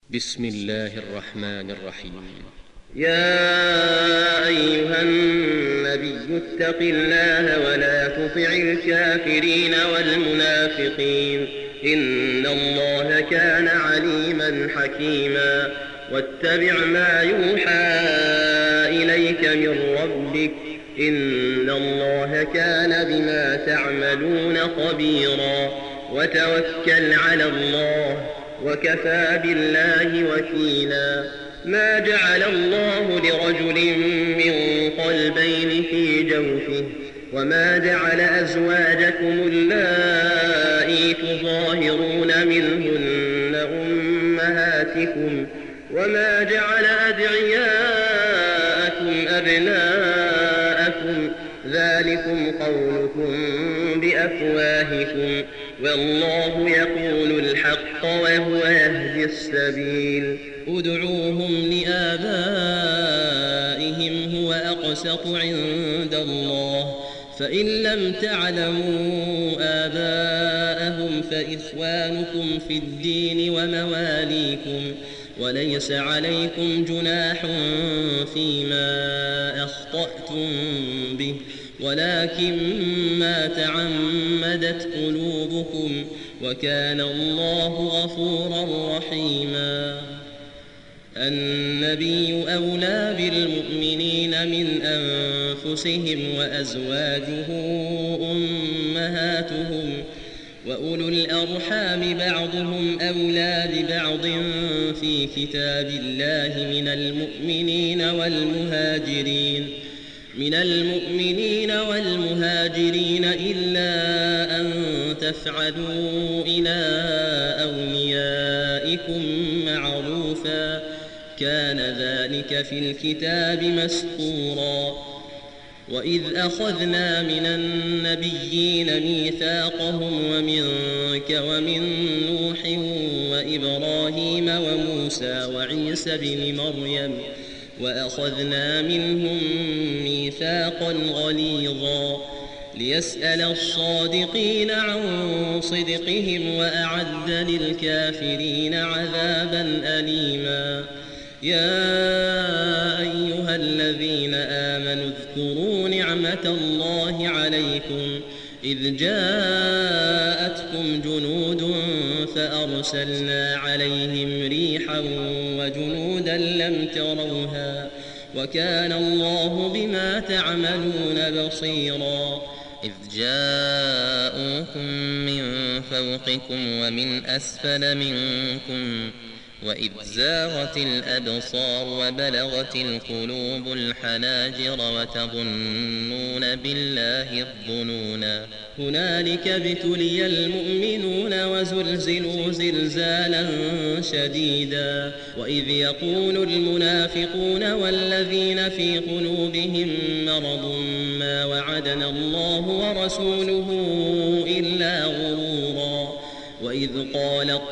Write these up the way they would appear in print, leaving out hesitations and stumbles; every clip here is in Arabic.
بسم الله الرحمن الرحيم. يا أيها النبي اتق الله ولا تطع الكافرين والمنافقين إن الله كان عليما حكيما. واتبع ما يوحى إليك من ربك إن الله كان بما تعملون خبيرا. وتوكل على الله وكفى بالله وكيلا. ما جعل الله لرجل من قلبين في جوفه وما جعل أزواجكم اللائي تظاهرون منهن أمهاتكم وما جعل أدعياءكم أبناءكم ذلكم قولكم بأفواهكم والله يقول الحق وهو يهدي السبيل. ادعوهم لآبائهم هو أقسط عند الله فإن لم تعلموا آباءهم فإخوانكم في الدين ومواليكم وليس عليكم جناح فيما أخطأتم به ولكن ما تعمدت قلوبكم وكان الله غفورا رحيما. النبي أولى بالمؤمنين من أنفسهم وأزواجه أمهاتهم وأولو الأرحام بعضهم أولى ببعض في كتاب الله من المؤمنين والمهاجرين إلا أن تفعلوا إلى أوليائكم معروفا كان ذلك في الكتاب مسطورا. وإذ أخذنا من النبيين ميثاقهم ومنك ومن نوح وإبراهيم وموسى وعيسى بن مريم وأخذنا منهم ميثاقا غليظا ليسأل الصادقين عن صدقهم وأعد للكافرين عذابا أليما. يا أيها الذين آمنوا اذكروا نعمة الله عليكم إذ جاءتكم جنود فأرسلنا عليهم ريحا وجنودا لم تروها وكان الله بما تعملون بصيرا. إذ جاءوكم من فوقكم ومن أسفل منكم وإذ زاغت الأبصار وبلغت القلوب الحناجر وتظنون بالله الظنونا. هنالك ابتلي المؤمنون وزلزلوا زلزالا شديدا. وإذ يقول المنافقون والذين في قلوبهم مرض ما وعدنا الله ورسوله إلا غرورا. وإذ قالت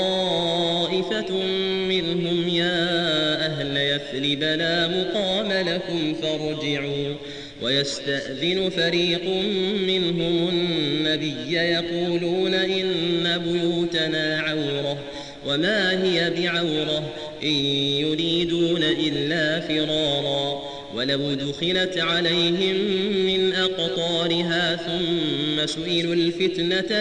طائفة منهم يا أهل يثرب لا مقام لكم فارجعوا ويستأذن فريق منهم النبي يقولون إن بيوتنا عورة وما هي بعورة إن يريدون إلا فرارا. ولو دخلت عليهم من أقطارها ثم سئلوا الفتنة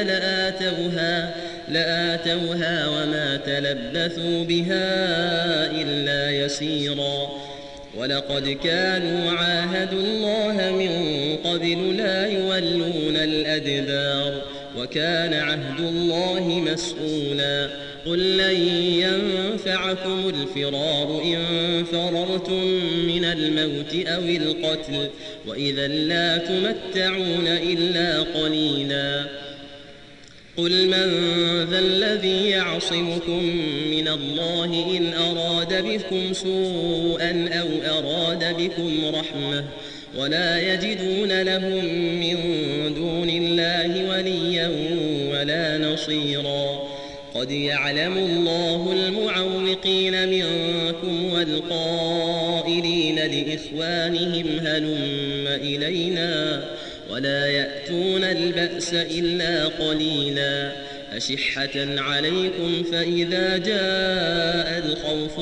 لآتوها وما تلبثوا بها إلا يسيرا. ولقد كانوا عاهدوا الله من قبل لا يولون الأدبار وكان عهد الله مسؤولا. قل لن ينفعكم الفرار إن فررتم من الموت أو القتل وإذا لا تمتعون إلا قليلا. قل من ذا الذي يعصمكم من الله إن أراد بكم سوءا أو أراد بكم رحمة ولا يجدون لهم من دون الله وليا ولا نصيرا. قد يعلم الله المعوقين منكم والقائلين لإخوانهم هلم إلينا ولا يأتون البأس إلا قليلا. أشحة عليكم فإذا جاء الخوف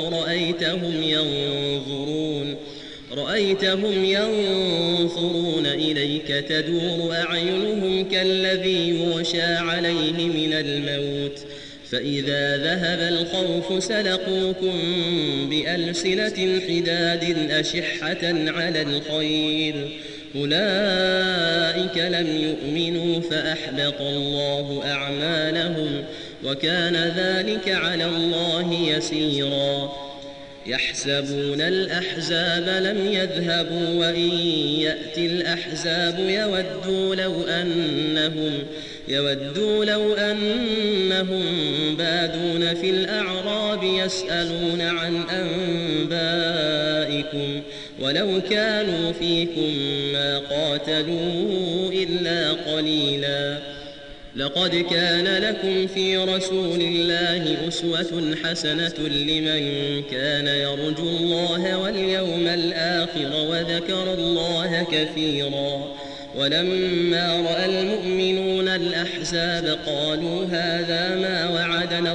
رأيتهم ينظرون إليك تدور أعينهم كالذي يغشى عليه من الموت فإذا ذهب الخوف سلقوكم بألسنة حداد أشحة على الخير أولئك لم يؤمنوا فأحبط الله أعمالهم وكان ذلك على الله يسيرا يحسبون الأحزاب لم يذهبوا وإن يأتي الأحزاب يودوا لو أنهم بادون في الأعراب يسألون عن أنبائكم ولو كانوا فيكم ما قاتلوا إلا قليلا لقد كان لكم في رسول الله أسوة حسنة لمن كان يرجو الله واليوم الآخر وذكر الله كثيرا ولما رأى المؤمنون الأحزاب قالوا هذا ما وعدنا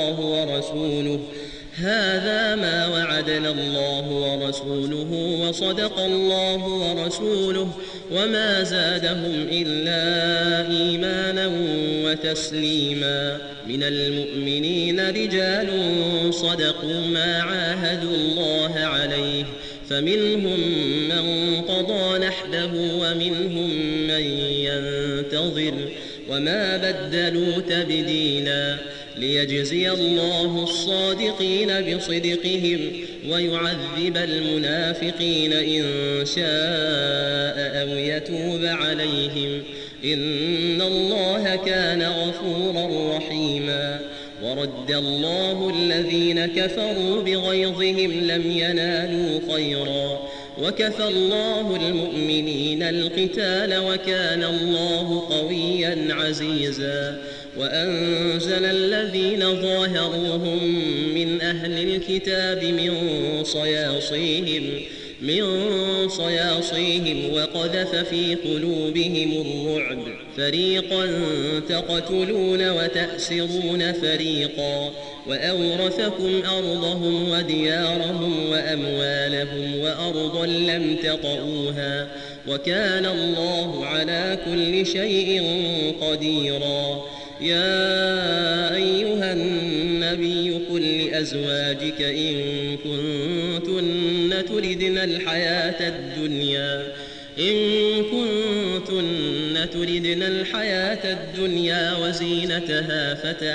الله ورسوله وصدق الله ورسوله وما زادهم إلا إيمانا وتسليما من المؤمنين رجال صدقوا ما عاهدوا الله عليه فمنهم من قضى نحبه ومنهم من ينتظر وما بدلوا تبديلا ليجزي الله الصادقين بصدقهم ويعذب المنافقين إن شاء أو يتوب عليهم إن الله كان غفورا رحيما ورد الله الذين كفروا بغيظهم لم ينالوا خيرا وكفى الله المؤمنين القتال وكان الله قويا عزيزا وأنزل الذين ظاهروهم من أهل الكتاب من صياصيهم وقذف في قلوبهم الرعب فريقا تقتلون وتأسرون فريقا وأورثكم أرضهم وديارهم وأموالهم وأرضا لم تطئوها وكان الله على كل شيء قديرا يا أيها النبي قل لأزواجك إن كنتن تردن الحياة الدنيا وزينتها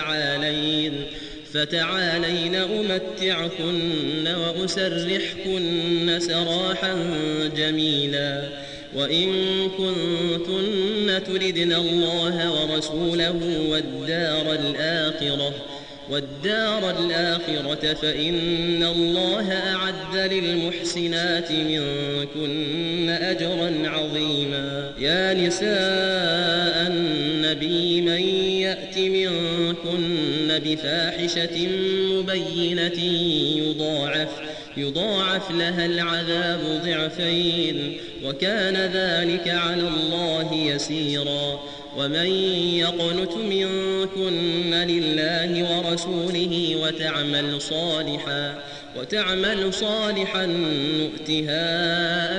فتعالين أمتعكن وأسرحكن سراحا جميلا وإن كنتن تردن الله ورسوله والدار الآخرة فإن الله أعد للمحسنات منكن أجرا عظيما يا نساء النبي من يأت منكن بفاحشة مبينة يضاعف لها العذاب ضعفين وكان ذلك على الله يسيرا ومن يقنت منكن لله ورسوله وتعمل صالحا نؤتها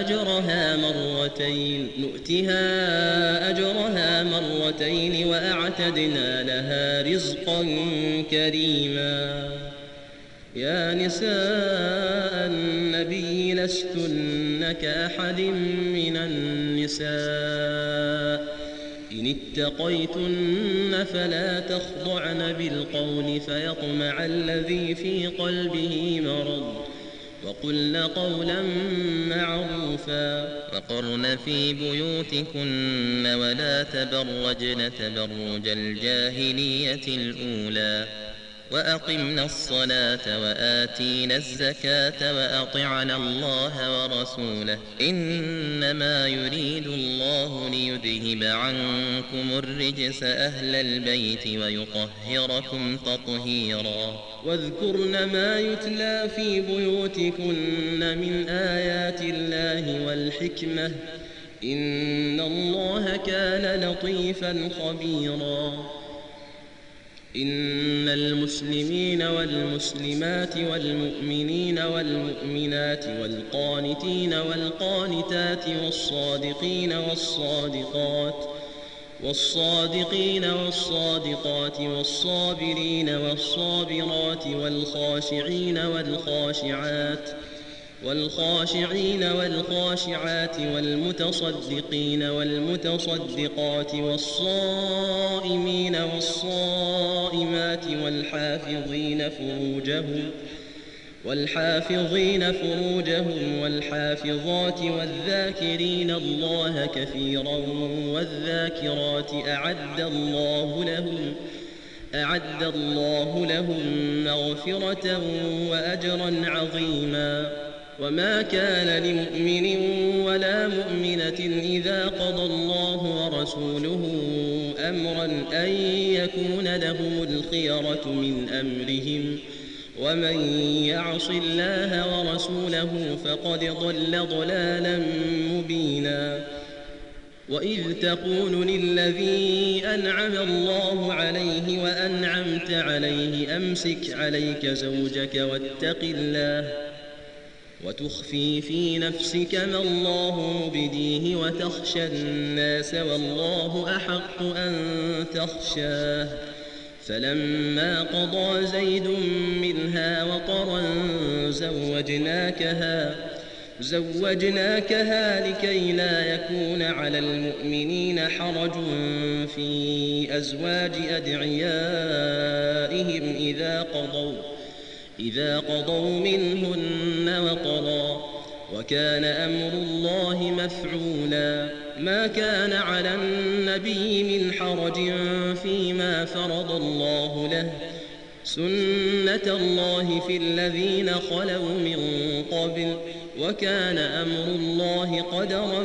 أجرها مرتين وأعتدنا لها رزقا كريما يا نساء النبي لستن كأحد من النساء إن اتقيتن فلا تخضعن بالقول فيطمع الذي في قلبه مرض وقلن قولا معروفا وقرن في بيوتكن ولا تبرجن تبرج الجاهلية الأولى وأقمنا الصلاة وآتينا الزكاة وأطعنا الله ورسوله إنما يريد الله ليذهب عنكم الرجس أهل البيت ويطهركم تطهيرا واذكرن ما يتلى في بيوتكن من آيات الله والحكمة إن الله كان لطيفا خبيرا إن المسلمين والمسلمات والمؤمنين والمؤمنات والقانتين والقانتات والصادقين والصادقات والصابرين والصابرات والخاشعين والخاشعات والمتصدقين والمتصدقات والصائمين والصائمات والحافظين فروجهم والحافظات والذاكرين الله كثيرا والذاكرات أعد الله لهم مغفرة وأجرا عظيما. وما كان لمؤمن ولا مؤمنة إذا قضى الله ورسوله أمرا أن يكون لهم الخيرة من أمرهم، ومن يعص الله ورسوله فقد ضل ضلالا مبينا. وإذ تقول للذي أنعم الله عليه وأنعمت عليه أمسك عليك زوجك واتق الله وتخفي في نفسك ما الله مبديه وتخشى الناس والله أحق أن تخشاه. فلما قضى زيد منها وطرا زوجناكها لكي لا يكون على المؤمنين حرج في أزواج أدعيائهم إذا قضوا منهن وطرا، وكان أمر الله مفعولا. ما كان على النبي من حرج فيما فرض الله له، سنة الله في الذين خلوا من قبل، وكان أمر الله قدرا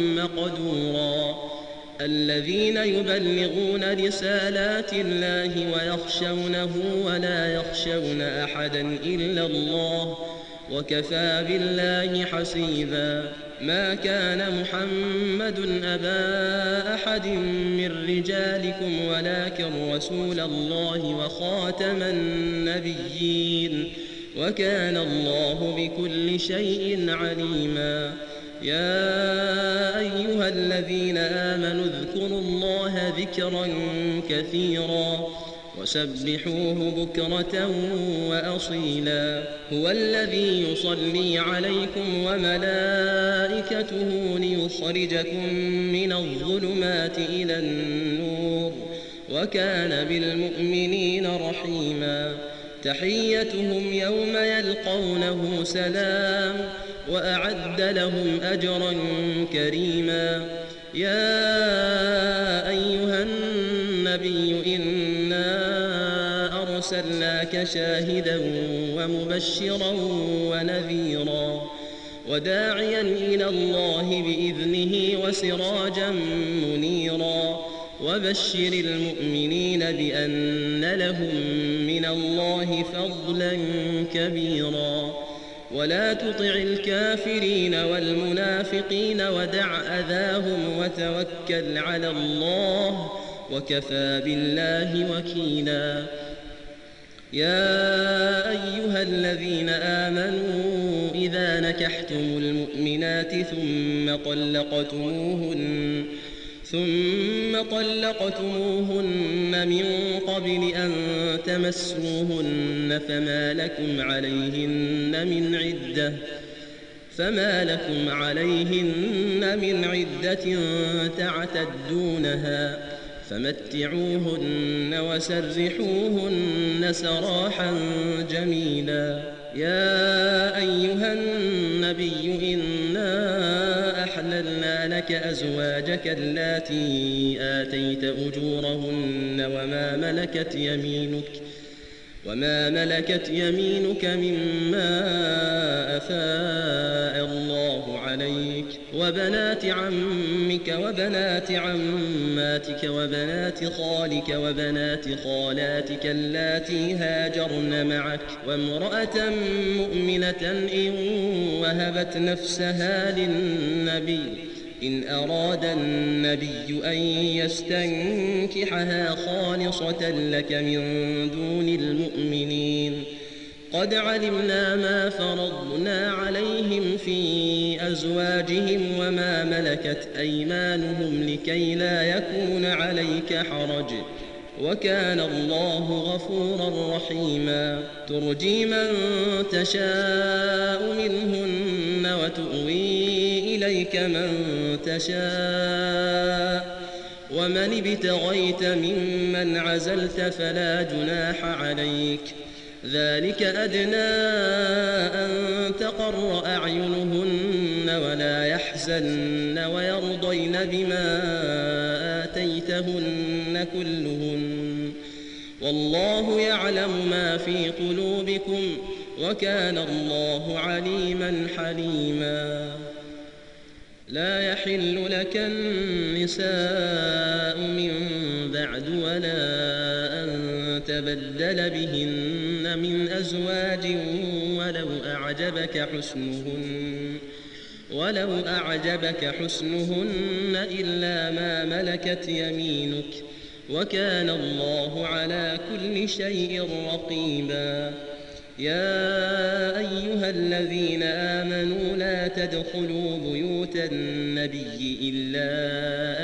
مقدورا. الذين يبلغون رسالات الله ويخشونه ولا يخشون أحدا إلا الله، وكفى بالله حسيبا. ما كان محمد أبا أحد من رجالكم ولكن رسول الله وخاتم النبيين، وكان الله بكل شيء عليما. يا أيها الذين آمنوا اذكروا الله ذكرا كثيرا وسبحوه بكرة وأصيلا. هو الذي يصلي عليكم وملائكته ليخرجكم من الظلمات إلى النور، وكان بالمؤمنين رحيما. تحيتهم يوم يلقونه سلام، وأعد لهم أجرا كريما. يا أيها النبي إنا أرسلناك شاهدا ومبشرا ونذيرا وداعيا إلى الله بإذنه وسراجا منيرا. وبشر المؤمنين بأن لهم من الله فضلا كبيرا. ولا تطع الكافرين والمنافقين ودع أذاهم وتوكل على الله، وكفى بالله وكيلا. يا أيها الذين آمنوا إذا نكحتم المؤمنات ثم طلقتموهن من قبل أن تمسوهن فما لكم عليهن من عدة تعتدونها، فمتعوهن وسرحوهن سراحا جميلا. يا أيها النبي إنا أحللنا لك أزواجك اللاتي آتيت أجورهن وما ملكت يمينك مما أفاء الله عليك، وبنات عمك وبنات عماتك وبنات خالك وبنات خالاتك اللاتي هاجرن معك، وامرأة مؤمنة إن وهبت نفسها للنبي إن أراد النبي أن يستنكحها خالصة لك من دون المؤمنين قد علمنا ما فرضنا عليهم في أزواجهم وما ملكت أيمانهم لكي لا يكون عليك حرج وكان الله غفورا رحيما ترجي من تشاء منهن وتؤوي إليك من تشاء ومن ابتغيت ممن عزلت فلا جناح عليك ذلك أدنى أن تقر أعينهن ولا يحزن ويرضين بما آتيتهن كلهن والله يعلم ما في قلوبكم وكان الله عليما حليما لا يحل لك النساء من بعد ولا أن تبدل بهن من أزواج ولو أعجبك حسنهن إلا ما ملكت يمينك وكان الله على كل شيء رقيبا يا أيها الذين آمنوا لا تدخلوا بيوت النبي إلا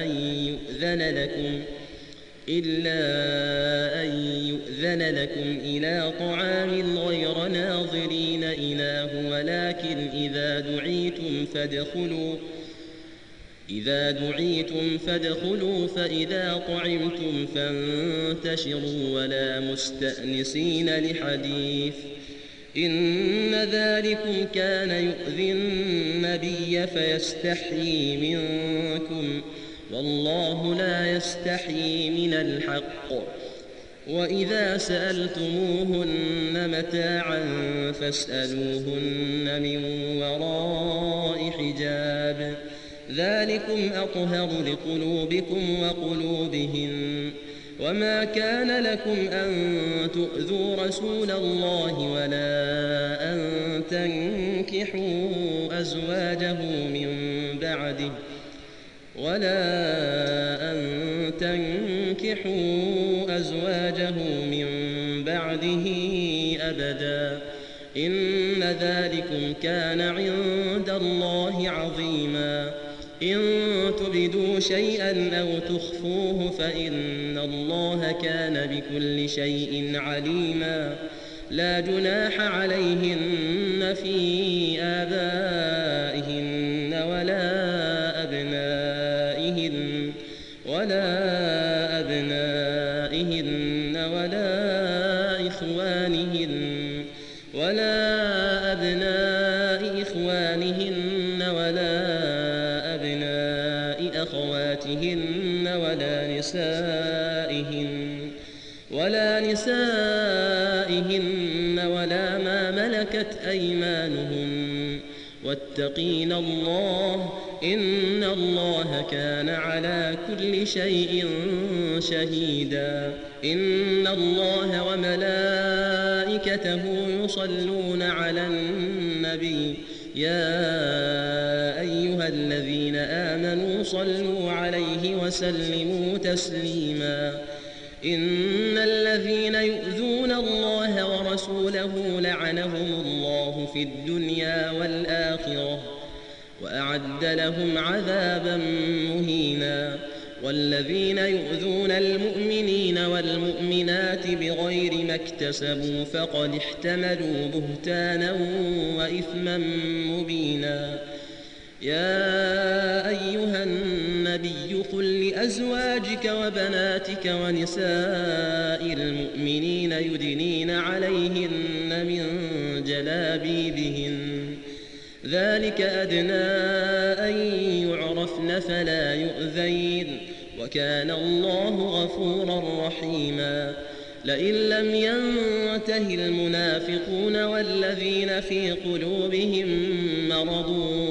أن يؤذن لكم إلى طعام غير ناظرين إناه ولكن إذا دعيتم فادخلوا فإذا طعمتم فانتشروا ولا مستأنسين لحديث إن ذلكم كان يؤذي النبي فيستحيي منكم والله لا يستحيي من الحق وإذا سألتموهن متاعا فاسألوهن من وراء حجاب ذلكم أطهر لقلوبكم وقلوبهن وما كان لكم أن تؤذوا رسول الله ولا أن تنكحوا أزواجه من بعده أبدا إن ذلكم كان عند الله عظيما إن تبدوا شيئا أو تخفوه فإن الله كان بكل شيء عليما لا جناح عليهن في آبائهن ولا أبنائهن ولا أبناء إخوانهن ولا أبناء أخواتهن ولا نسائهن ولا ما ملكت أيمانهن واتقين الله إن الله كان على كل شيء شهيدا إن الله وملائكته يصلون على النبي يا أيها الذين آمنوا صلوا عليه وسلموا تسليما إن الذين يؤذون الله ورسوله لعنهم الله في الدنيا والآخرة وأعد لهم عذابا مهينا والذين يؤذون المؤمنين والمؤمنات بغير ما اكتسبوا فقد احتملوا بهتانا وإثما مبينا يا أيها النبي قل لأزواجك وبناتك ونساء المؤمنين يدنين عليهن من جلابيبهن ذلك أدنى أن يعرفن فلا يؤذين وكان الله غفورا رحيما لئن لم ينته المنافقون والذين في قلوبهم مرض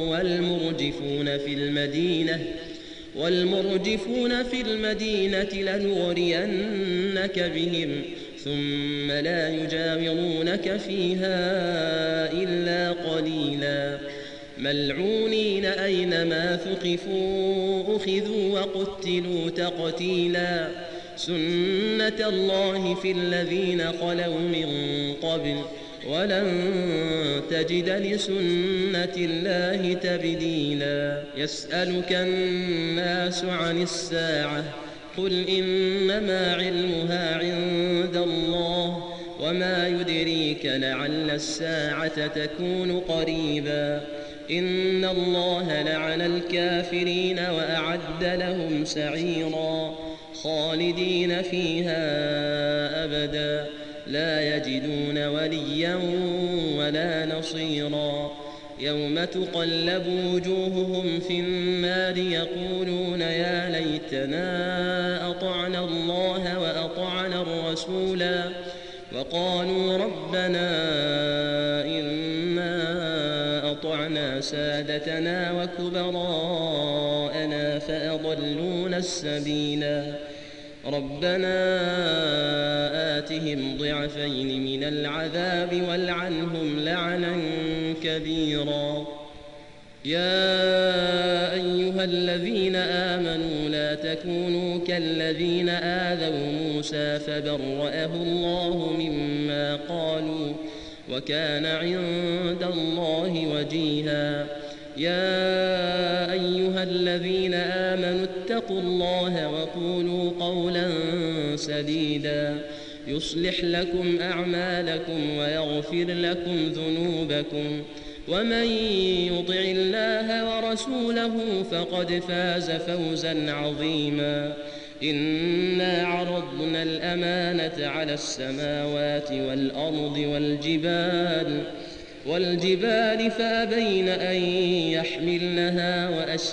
والمرجفون في المدينة لنغرينك بهم ثم لا يجاورونك فيها إلا قليلا ملعونين أينما ثقفوا أخذوا وقتلوا تقتيلا سنة الله في الذين خلوا من قبل ولن تجد لسنة الله تبديلا يسألك الناس عن الساعة قل إنما علمها عند الله وما يدريك لعل الساعة تكون قريبا إن الله لعن الكافرين وأعد لهم سعيرا خالدين فيها أبدا لا يجدون وليا ولا نصيرا يوم تقلب وجوههم في النار يقولون يا ليتنا أطعنا الله وأطعنا الرسولا وقالوا ربنا إنا أطعنا سادتنا وكبراءنا فأضلونا السبيلا ربنا آتهم ضعفين من العذاب والعنهم لعنا كبيرا يا أيها الذين آمنوا لا تكونوا كالذين آذوا موسى فبرأه الله مما قالوا وكان عند الله وجيها يا أيها الذين آمنوا اتقوا الله وقولوا قولا سديدا يصلح لكم أعمالكم ويغفر لكم ذنوبكم ومن يطع الله ورسوله فقد فاز فوزا عظيما إنا عرضنا الأمانة على السماوات والأرض والجبال فأبين أن يحملنها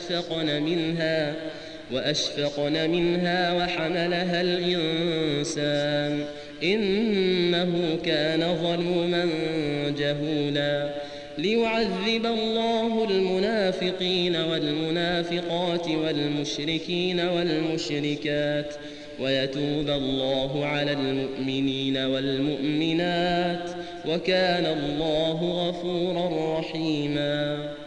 وأشفقن منها وحملها الإنسان إنه كان ظلوما جهولا ليعذب الله المنافقين والمنافقات والمشركين والمشركات ويتوب الله على المؤمنين والمؤمنات وكان الله غفورا رحيما